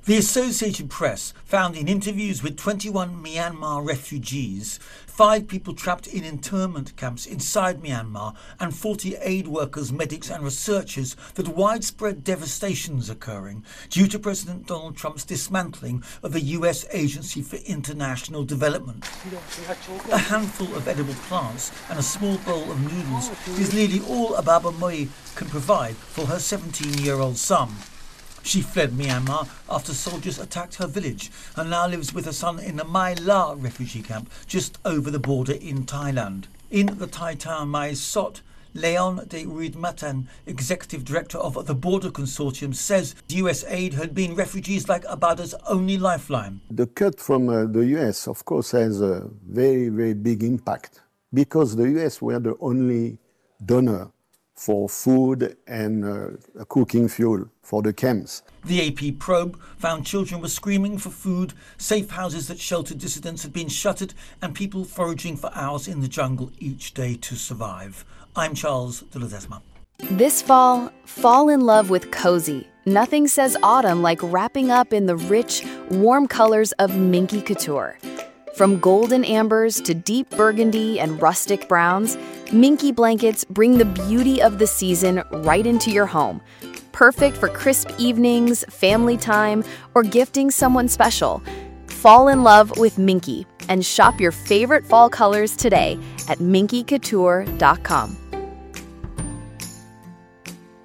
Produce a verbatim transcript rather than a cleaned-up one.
The Associated Press found in interviews with twenty-one Myanmar refugees, five people trapped in internment camps inside Myanmar, and forty aid workers, medics and researchers, that widespread devastation is occurring due to President Donald Trump's dismantling of the U S Agency for International Development. A handful of edible plants and a small bowl of noodles is nearly all Ababa Moi can provide for her seventeen-year-old son. She fled Myanmar after soldiers attacked her village and now lives with her son in the Mai La refugee camp just over the border in Thailand. In the Thai town Mai Sot, Leon de Ruidmatan, executive director of the Border Consortium, says U S aid had been refugees like Abada's only lifeline. The cut from uh, the U S, of course, has a very, very big impact because the U S were the only donor for food and uh, cooking fuel for the camps. The A P probe found children were screaming for food, safe houses that sheltered dissidents had been shuttered, and people foraging for hours in the jungle each day to survive. I'm Charles de Ledesma. This fall, fall in love with cozy. Nothing says autumn like wrapping up in the rich, warm colors of Minky Couture. From golden ambers to deep burgundy and rustic browns, Minky blankets bring the beauty of the season right into your home. Perfect for crisp evenings, family time, or gifting someone special. Fall in love with Minky and shop your favorite fall colors today at minky couture dot com.